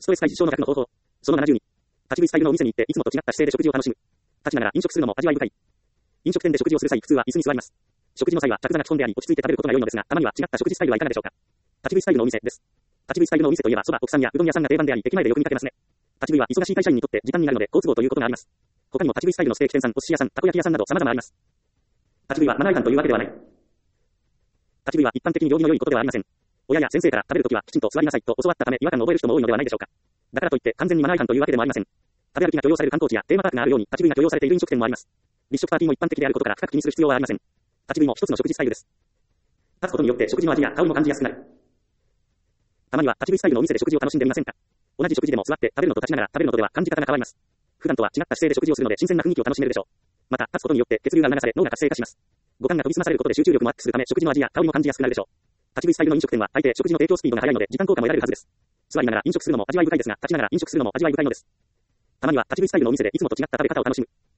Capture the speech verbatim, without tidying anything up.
ストレス解消の方法。そのななじゅうに。立ち食いスタイルのお店に行っていつもと違った姿勢で食事を楽しむ。立ちながら飲食するのも味わい深い。飲食店で食事をする際、普通は椅子に座ります。食事の際は着座が基本であり、落ち着いて食べることが良いのですが、たまには違った食事スタイルはいかがでしょうか。立ち食いスタイルのお店です。立ち食いスタイルのお店といえば、そば、国産やうどん屋さんが定番であり、駅前でよく見かけますね。立ち食いは忙しい会社員にとって時間になるので好都合ということがあります。他にも立ち食いスタイルのステーキ店さん、お寿司屋さん、たこ焼き屋さんなど様々あります。立ち食いはマナー違反というわけではない。立ち食いは一般的に行儀の良いことではありません。親や先生から食べるときはきちんと座りなさいと教わったため違和感を覚える人も多いのではないでしょうか。だからといって完全にマナー違反というわけでもありません。食べ歩きが許容される観光地やテーマパークがあるように立ち食いが許容されている飲食店もあります。立食パーティーも一般的であることから深く気にする必要はありません。立ち食いも一つの食事スタイルです。立つことによって食事の味や香りも感じやすくなる。たまには立ち食いスタイルのお店で食事を楽しんでみませんか。同じ食事でも座って食べるのと立ちながら食べるのとでは感じ方が変わります。普段とは違った姿勢で食事をするので新鮮な雰囲気を楽しめるでしょう。また立つことによって血流が促され脳が活性化します。五感が研ぎ澄まされることで集中力もアップするため食事の味や香りも感じやすくなるでしょう。立ち食いスタイルの飲食店は大抵食事の提供スピードが速いので時間効果も得られるはずです。座りながら飲食するのも味わい深いですが、立ちながら飲食するのも味わい深いのです。たまには立ち食いスタイルのお店でいつもと違った食べ方を楽しむ。